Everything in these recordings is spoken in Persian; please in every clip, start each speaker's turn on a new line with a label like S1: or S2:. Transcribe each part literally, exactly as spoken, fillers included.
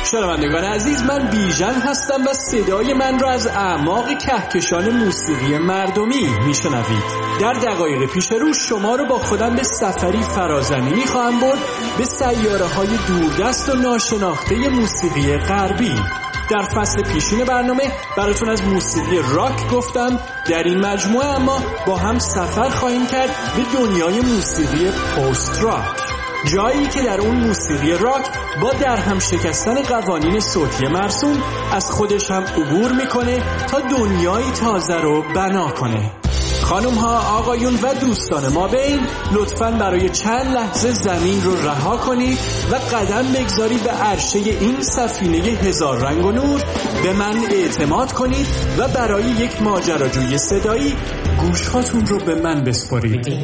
S1: شنوندگان عزیز، من بیژن هستم و صدای من را از اعماق کهکشان موسیقی مردمی میشنوید. در دقایق پیش رو شما رو با خودم به سفری فرازمینی خواهم برد به سیاره های دوردست و ناشناخته موسیقی غربی. در فصل پیشین برنامه براتون از موسیقی راک گفتم. در این مجموعه اما با هم سفر خواهیم کرد به دنیای موسیقی پست راک، جایی که در اون موسیقی راک با در هم شکستن قوانین صوتی مرسوم از خودش هم عبور میکنه تا دنیایی تازه رو بنا کنه. خانم ها، آقایون و دوستان ما بین، لطفاً برای چند لحظه زمین رو رها کنید و قدم بگذارید به عرشه این سفینه هزار رنگ و نور. به من اعتماد کنید و برای یک ماجراجوی صدایی گوشهاتون رو به من بسپارید.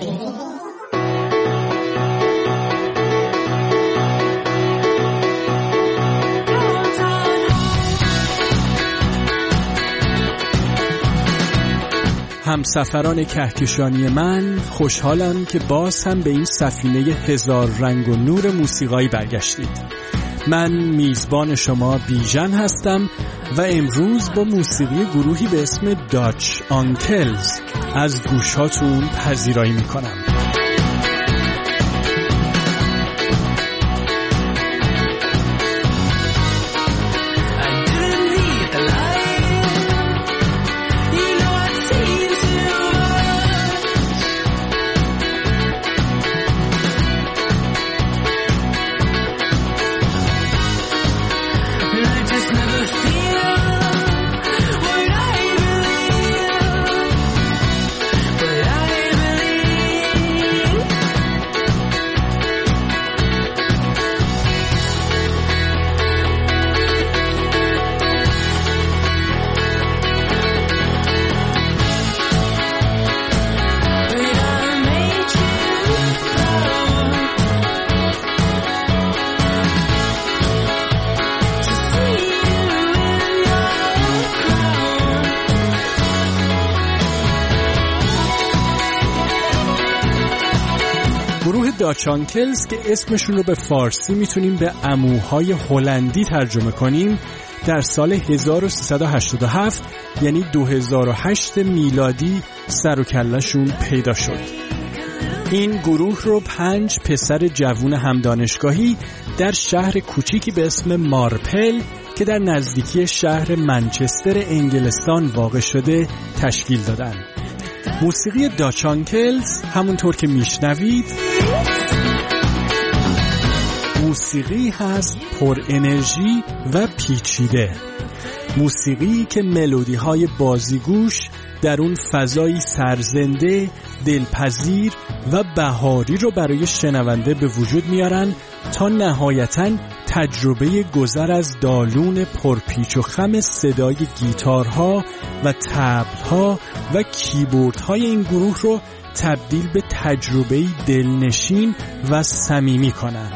S1: همسفران کهکشانی من، خوشحالم که باز هم به این سفینه هزار رنگ و نور موسیقایی برگشتید. من میزبان شما بیژن هستم و امروز با موسیقی گروهی به اسم داچ آنکلز از گوشاتون پذیرایی میکنم. گروه داچ آنکلز که اسمشون رو به فارسی میتونیم به عموهای هلندی ترجمه کنیم، در سال هزار و سیصد و هشتاد و هفت یعنی دو هزار و هشت میلادی سر و کله‌شون پیدا شد. این گروه رو پنج پسر جوون همدانشگاهی در شهر کوچیکی به اسم مارپل که در نزدیکی شهر منچستر انگلستان واقع شده تشکیل دادن. موسیقی داچ آنکلز همونطور که میشنوید موسیقی هست پر انرژی و پیچیده، موسیقی که ملودی های بازیگوش در اون فضایی سرزنده، دلپذیر و بهاری رو برای شنونده به وجود میارن تا نهایتاً تجربه گذر از دالون پرپیچ و خم صدای گیتارها و طبل‌ها و کیبوردهای این گروه رو تبدیل به تجربه دلنشین و صمیمی کنن.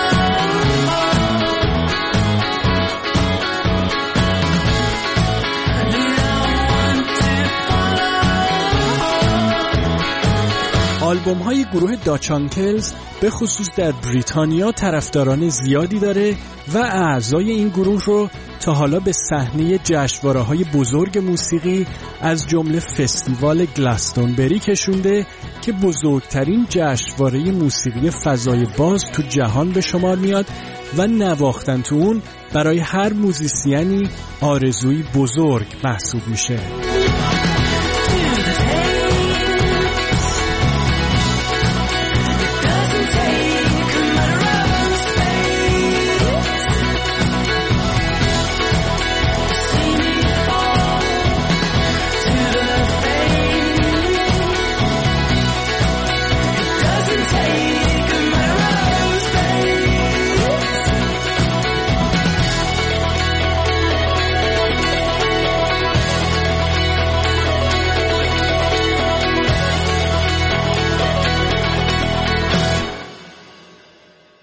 S1: آلبوم های گروه داچ آنکلز به خصوص در بریتانیا طرفداران زیادی داره و اعضای این گروه رو تا حالا به صحنه جشنواره‌های بزرگ موسیقی از جمله فستیوال گلستونبری کشونده که بزرگترین جشنواره موسیقی فضای باز تو جهان به شمار میاد و نواختن تو اون برای هر موزیسیانی آرزویی بزرگ محسوب میشه.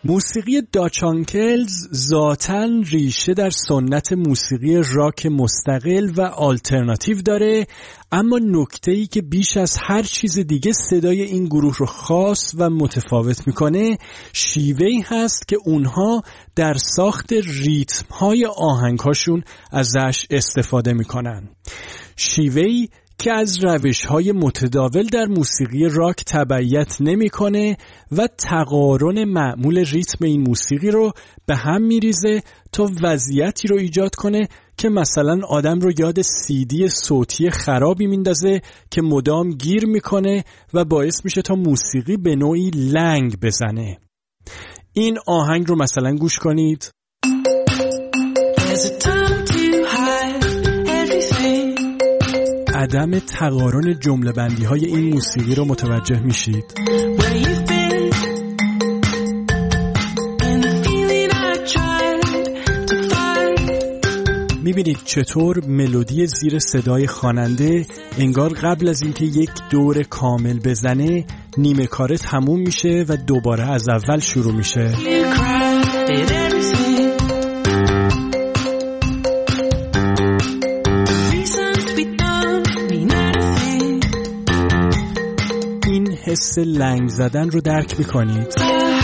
S1: موسیقی داچ آنکلز ذاتاً ریشه در سنت موسیقی راک مستقل و آلترناتیو داره، اما نکته‌ای که بیش از هر چیز دیگه صدای این گروه رو خاص و متفاوت میکنه شیوهی هست که اونها در ساخت ریتم‌های آهنگ‌هاشون ازش استفاده میکنن. شیوهی که از روش‌های متداول در موسیقی راک تبعیت نمی‌کنه و تقارن معمول ریتم این موسیقی رو به هم می‌ریزه تا وضعیتی رو ایجاد کنه که مثلا آدم رو یاد سیدی صوتی خرابی میندازه که مدام گیر میکنه و باعث میشه تا موسیقی به نوعی لنگ بزنه. این آهنگ رو مثلا گوش کنید. عدم تقارن جمله بندی های این موسیقی رو متوجه میشید. میبینید چطور ملودی زیر صدای خواننده انگار قبل از اینکه یک دور کامل بزنه نیمه کاره تموم میشه و دوباره از اول شروع میشه. این حس لنگ زدن رو درک میکنید؟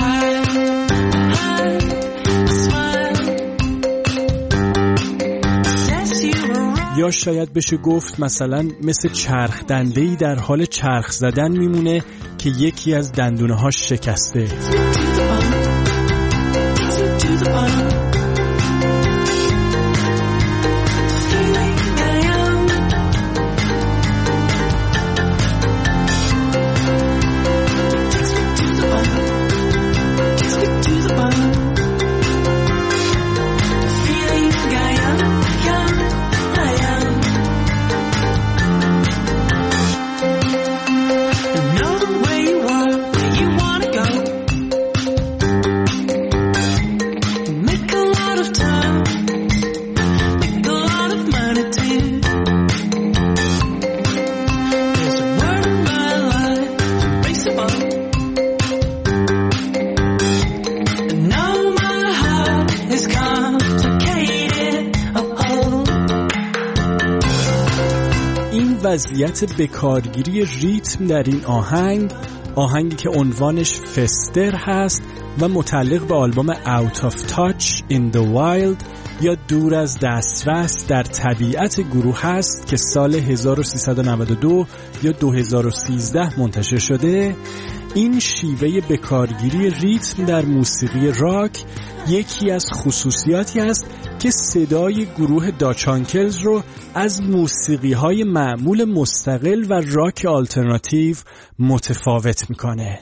S1: یا شاید بشه گفت مثلا مثل چرخ دنده‌ای در حال چرخ زدن میمونه که یکی از دندونه‌هاش شکسته. وضعیت بکارگیری ریتم در این آهنگ، آهنگی که عنوانش فستر هست و متعلق به آلبوم Out of Touch in the Wild یا دور از دسترس در طبیعت گروه هست که سال هزار و سیصد و نود و دو یا دو هزار و سیزده منتشر شده. این شیوه بکارگیری ریتم در موسیقی راک یکی از خصوصیاتی است که صدای گروه داچ آنکلز رو از موسیقی‌های معمول مستقل و راک آلترناتیو متفاوت میکنه.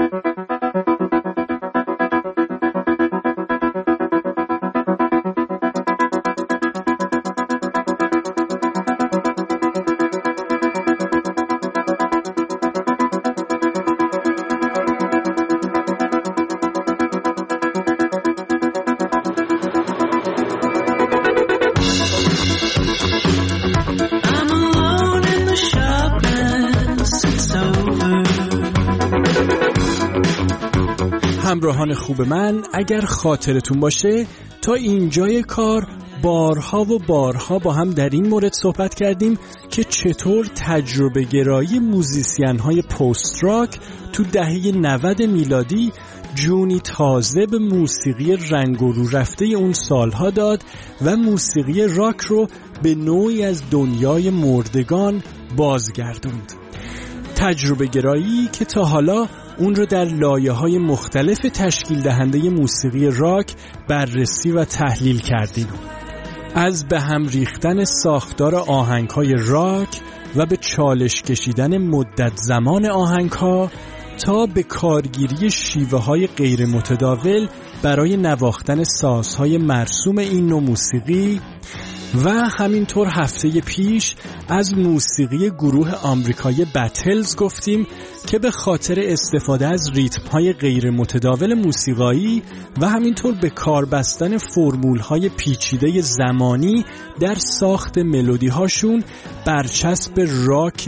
S1: همراهان خوب من، اگر خاطرتون باشه تا اینجای کار بارها و بارها با هم در این مورد صحبت کردیم که چطور تجربه گرایی موزیسین های پست راک تو دهه نود میلادی جونی تازه به موسیقی رنگ و رو رفته اون سالها داد و موسیقی راک رو به نوعی از دنیای مردگان بازگردوند. تجربه گرایی که تا حالا اون رو در لایه‌های مختلف تشکیل دهنده موسیقی راک بررسی و تحلیل کردیم. از به هم ریختن ساختار آهنگ‌های راک و به چالش کشیدن مدت زمان آهنگ‌ها تا به کارگیری شیوه‌های غیر متداول برای نواختن سازهای مرسوم این نوع موسیقی و همینطور هفته پیش از موسیقی گروه آمریکایی بتلز گفتیم که به خاطر استفاده از ریتم‌های غیر متداول موسیقایی و همینطور به کار بستن فرمول‌های پیچیده زمانی در ساخت ملودی‌هاشون برچسب راک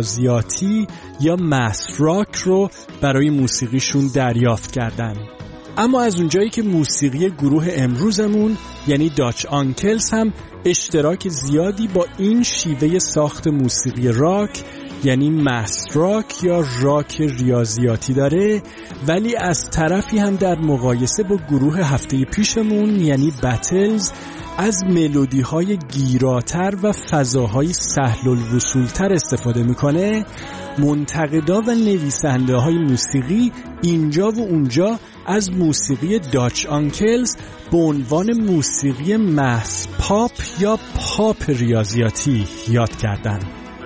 S1: ریاضیاتی یا ماث راک رو برای موسیقیشون دریافت کردن. اما از اونجایی که موسیقی گروه امروزمون یعنی داچ آنکلز هم اشتراک زیادی با این شیوه ساخت موسیقی راک یعنی مس راک یا راک ریاضیاتی داره، ولی از طرفی هم در مقایسه با گروه هفته پیشمون یعنی بتلز از ملودی های گیراتر و فضاهای سهل الوصولتر استفاده میکنه. منتقدا و نویسنده های موسیقی اینجا و اونجا از موسیقی داچ آنکلز به عنوان موسیقی مس پاپ یا پاپ ریاضیاتی یاد کردن.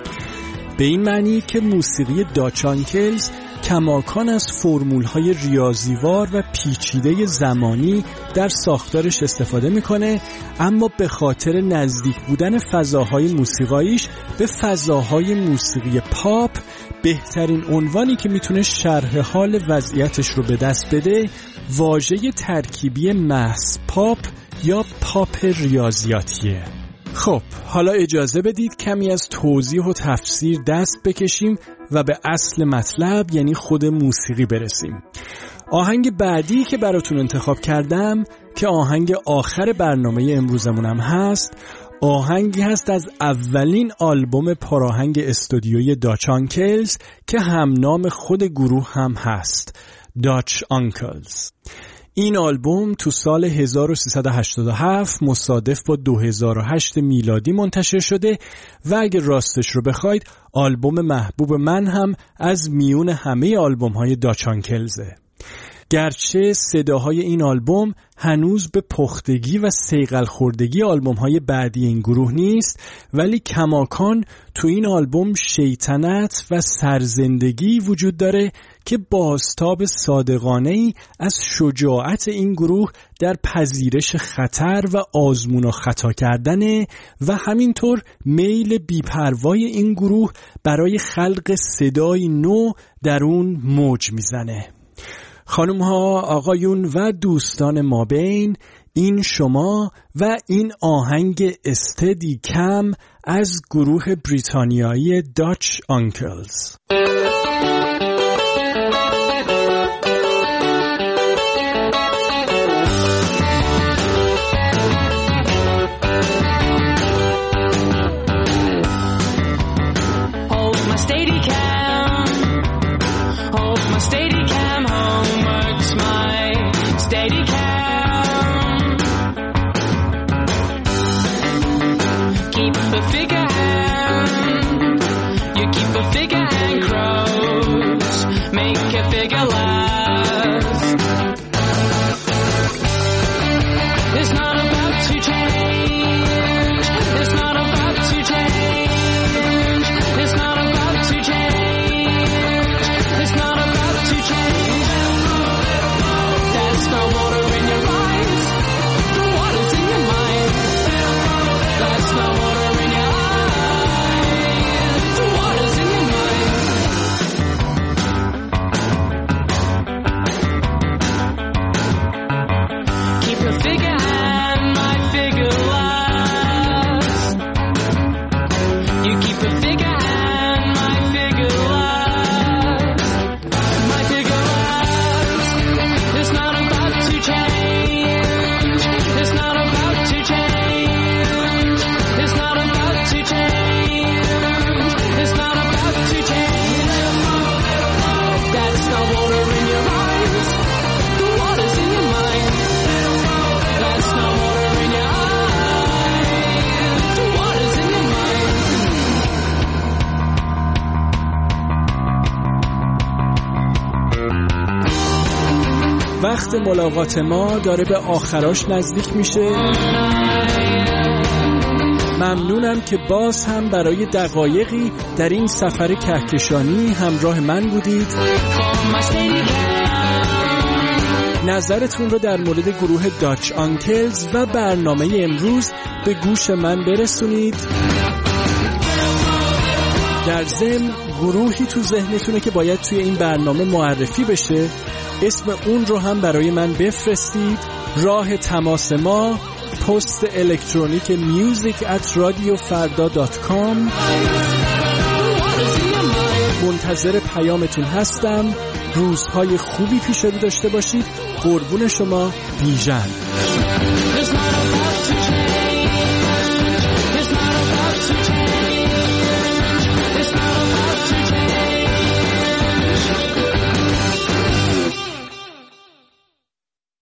S1: به این معنی که موسیقی داچ آنکلز کماکان از فرمول‌های ریاضیوار و پیچیده زمانی در ساختارش استفاده میکنه، اما به خاطر نزدیک بودن فضاهای موسیقاییش به فضاهای موسیقی پاپ، بهترین عنوانی که میتونه شرح حال وضعیتش رو به دست بده واژه ترکیبی مس پاپ یا پاپ ریاضیاتیه. خب حالا اجازه بدید کمی از توضیح و تفسیر دست بکشیم و به اصل مطلب یعنی خود موسیقی برسیم. آهنگ بعدی که براتون انتخاب کردم که آهنگ آخر برنامه امروزمونم هست، آهنگی هست از اولین آلبوم پراهنگ استودیوی داچ آنکلز که هم نام خود گروه هم هست، داچ آنکلز. این آلبوم تو سال هزار و سیصد و هشتاد و هفت مصادف با دو هزار و هشت میلادی منتشر شده و اگه راستش رو بخواید آلبوم محبوب من هم از میون همه آلبوم های داچ آنکلزه. گرچه صداهای این آلبوم هنوز به پختگی و صیقل خوردگی آلبوم های بعدی این گروه نیست، ولی کماکان تو این آلبوم شیطنت و سرزندگی وجود داره که بازتاب صادقانه‌ای از شجاعت این گروه در پذیرش خطر و آزمون و خطا کردنه و همینطور میل بیپروای این گروه برای خلق صدای نو در اون موج میزنه. خانم ها، آقایون و دوستان مابین، این شما و این آهنگ استدی کم از گروه بریتانیایی داچ آنکلز. وقت ملاقات ما داره به آخراش نزدیک میشه. ممنونم که باز هم برای دقایقی در این سفر کهکشانی همراه من بودید. نظرتون رو در مورد گروه داچ آنکلز و برنامه امروز به گوش من برسونید. در ضمن گروهی تو ذهنتونه که باید توی این برنامه معرفی بشه، اسم اون رو هم برای من بفرستید. راه تماس ما پست الکترونیک میوزیک ات رادیو فردا دات کام. منتظر پیامتون هستم. روزهای خوبی پیش رو داشته باشید. قربون شما، بیژن.